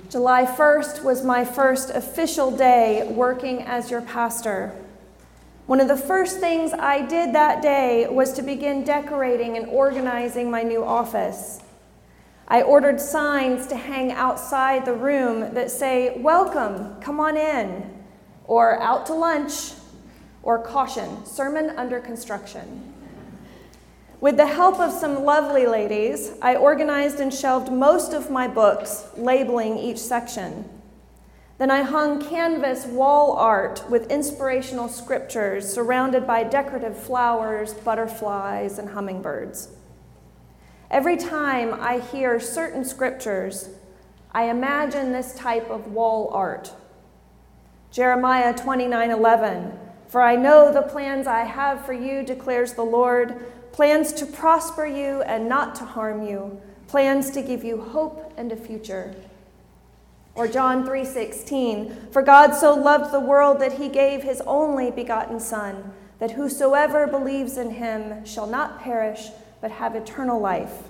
July 1st was my first official day working as your pastor. One of the first things I did that day was to begin decorating and organizing my new office. I ordered signs to hang outside the room that say, "Welcome, come on in," or "Out to lunch," or "Caution, sermon under construction." With the help of some lovely ladies, I organized and shelved most of my books, labeling each section. Then I hung canvas wall art with inspirational scriptures surrounded by decorative flowers, butterflies, and hummingbirds. Every time I hear certain scriptures, I imagine this type of wall art. Jeremiah 29:11, "For I know the plans I have for you, declares the Lord, plans to prosper you and not to harm you, plans to give you hope and a future." Or John 3:16, "For God so loved the world that he gave his only begotten Son, that whosoever believes in him shall not perish, but have eternal life."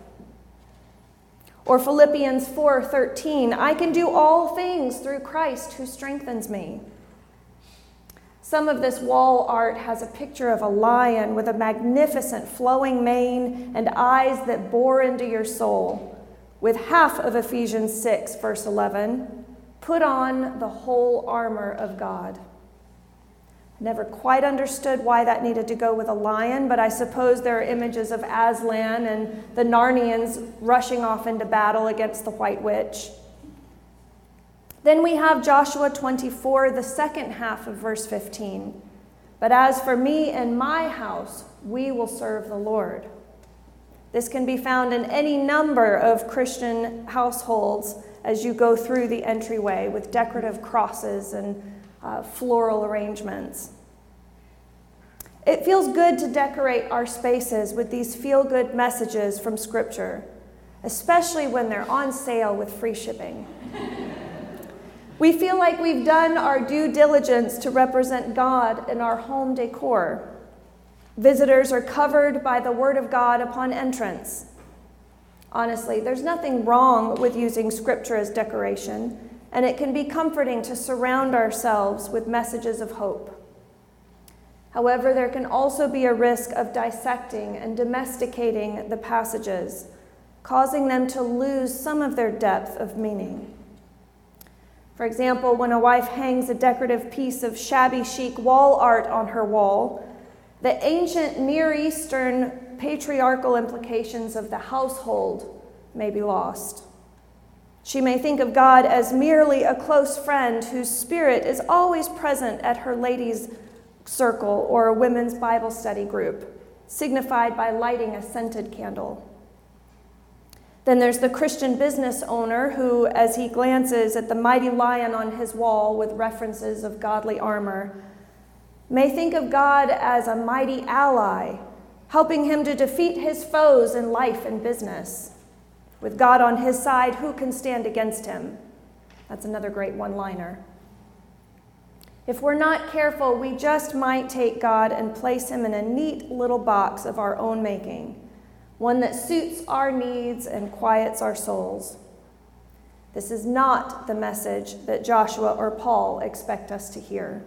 Or Philippians 4:13, "I can do all things through Christ who strengthens me." Some of this wall art has a picture of a lion with a magnificent flowing mane and eyes that bore into your soul, with half of Ephesians 6, verse 11, "Put on the whole armor of God." Never quite understood why that needed to go with a lion, but I suppose there are images of Aslan and the Narnians rushing off into battle against the White Witch. Then we have Joshua 24, the second half of verse 15. "But as for me and my house, we will serve the Lord." This can be found in any number of Christian households as you go through the entryway with decorative crosses and floral arrangements. It feels good to decorate our spaces with these feel-good messages from Scripture, especially when they're on sale with free shipping. We feel like we've done our due diligence to represent God in our home decor. Visitors are covered by the Word of God upon entrance. Honestly, there's nothing wrong with using Scripture as decoration, and it can be comforting to surround ourselves with messages of hope. However, there can also be a risk of dissecting and domesticating the passages, causing them to lose some of their depth of meaning. For example, when a wife hangs a decorative piece of shabby chic wall art on her wall, the ancient Near Eastern patriarchal implications of the household may be lost. She may think of God as merely a close friend whose spirit is always present at her ladies' circle or a women's Bible study group, signified by lighting a scented candle. Then there's the Christian business owner who, as he glances at the mighty lion on his wall with references of godly armor, may think of God as a mighty ally, helping him to defeat his foes in life and business. With God on his side, who can stand against him? That's another great one-liner. If we're not careful, we just might take God and place him in a neat little box of our own making, one that suits our needs and quiets our souls. This is not the message that Joshua or Paul expect us to hear.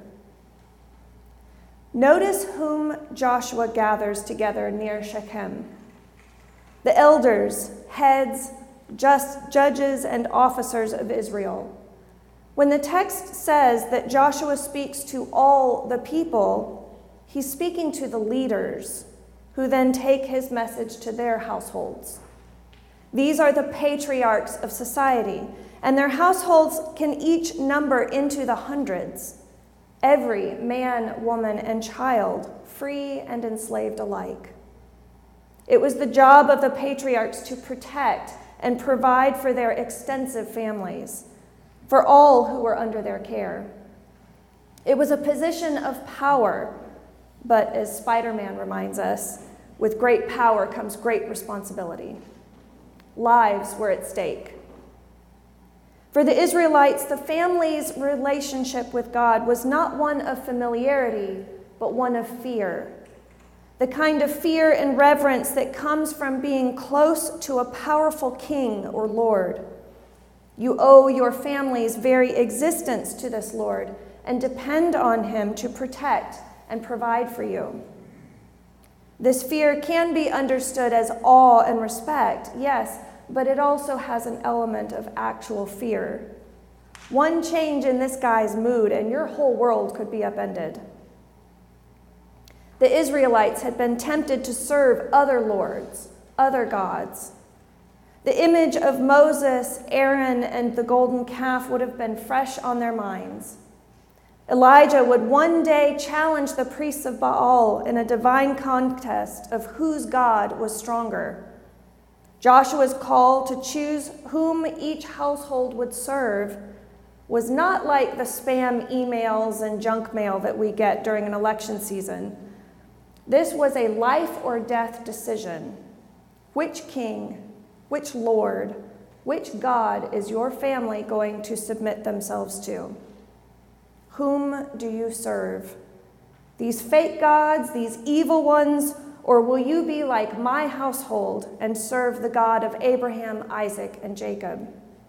Notice whom Joshua gathers together near Shechem. The elders, heads, judges, and officers of Israel. When the text says that Joshua speaks to all the people, he's speaking to the leaders, who then take his message to their households. These are the patriarchs of society, and their households can each number into the hundreds. Every man, woman, and child, free and enslaved alike. It was the job of the patriarchs to protect and provide for their extensive families, for all who were under their care. It was a position of power, but as Spider-Man reminds us, with great power comes great responsibility. Lives were at stake. For the Israelites, the family's relationship with God was not one of familiarity, but one of fear. The kind of fear and reverence that comes from being close to a powerful king or lord. You owe your family's very existence to this Lord and depend on him to protect and provide for you. This fear can be understood as awe and respect, yes, but it also has an element of actual fear. One change in this guy's mood and your whole world could be upended. The Israelites had been tempted to serve other lords, other gods. The image of Moses, Aaron, and the golden calf would have been fresh on their minds. Elijah would one day challenge the priests of Baal in a divine contest of whose God was stronger. Joshua's call to choose whom each household would serve was not like the spam emails and junk mail that we get during an election season. This was a life or death decision. Which king, which Lord, which God is your family going to submit themselves to? Whom do you serve? These fake gods, these evil ones, or will you be like my household and serve the God of Abraham, Isaac, and Jacob?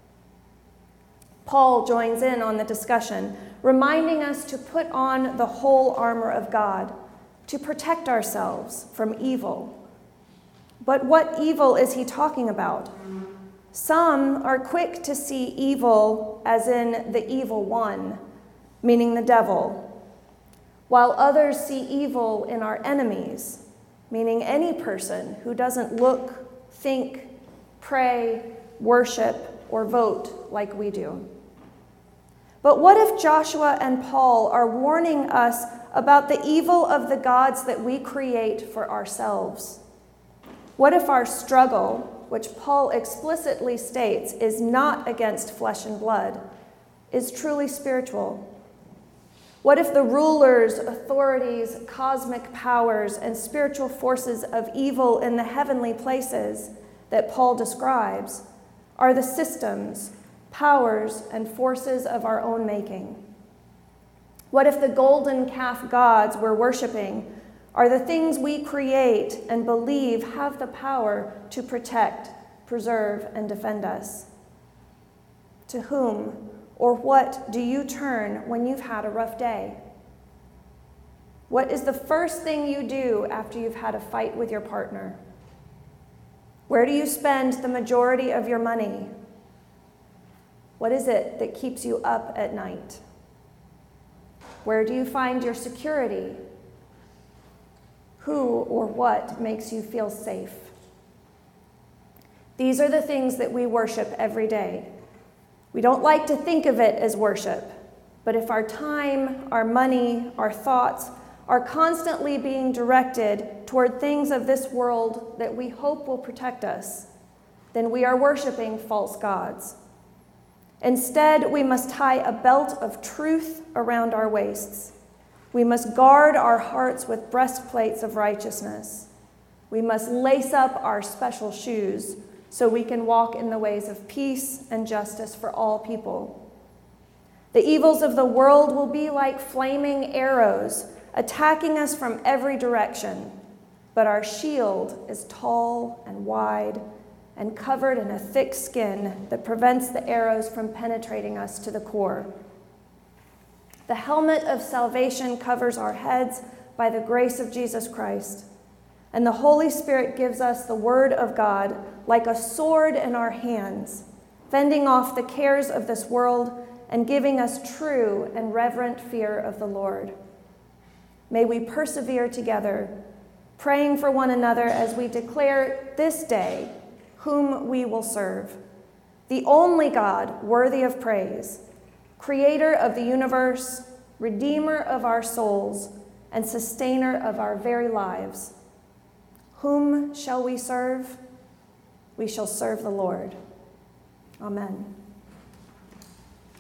Paul joins in on the discussion, reminding us to put on the whole armor of God to protect ourselves from evil. But what evil is he talking about? Some are quick to see evil as in the evil one, meaning the devil, while others see evil in our enemies, meaning any person who doesn't look, think, pray, worship, or vote like we do. But what if Joshua and Paul are warning us about the evil of the gods that we create for ourselves? What if our struggle, which Paul explicitly states is not against flesh and blood, is truly spiritual? What if the rulers, authorities, cosmic powers, and spiritual forces of evil in the heavenly places that Paul describes are the systems, powers, and forces of our own making? What if the golden calf gods we're worshiping are the things we create and believe have the power to protect, preserve, and defend us? To whom or what do you turn when you've had a rough day? What is the first thing you do after you've had a fight with your partner? Where do you spend the majority of your money? What is it that keeps you up at night? Where do you find your security? Who or what makes you feel safe? These are the things that we worship every day. We don't like to think of it as worship, but if our time, our money, our thoughts are constantly being directed toward things of this world that we hope will protect us, then we are worshiping false gods. Instead, we must tie a belt of truth around our waists. We must guard our hearts with breastplates of righteousness. We must lace up our special shoes so we can walk in the ways of peace and justice for all people. The evils of the world will be like flaming arrows attacking us from every direction, but our shield is tall and wide and covered in a thick skin that prevents the arrows from penetrating us to the core. The helmet of salvation covers our heads by the grace of Jesus Christ, and the Holy Spirit gives us the Word of God like a sword in our hands, fending off the cares of this world and giving us true and reverent fear of the Lord. May we persevere together, praying for one another as we declare this day whom we will serve, the only God worthy of praise, creator of the universe, redeemer of our souls, and sustainer of our very lives. Whom shall we serve? We shall serve the Lord. Amen.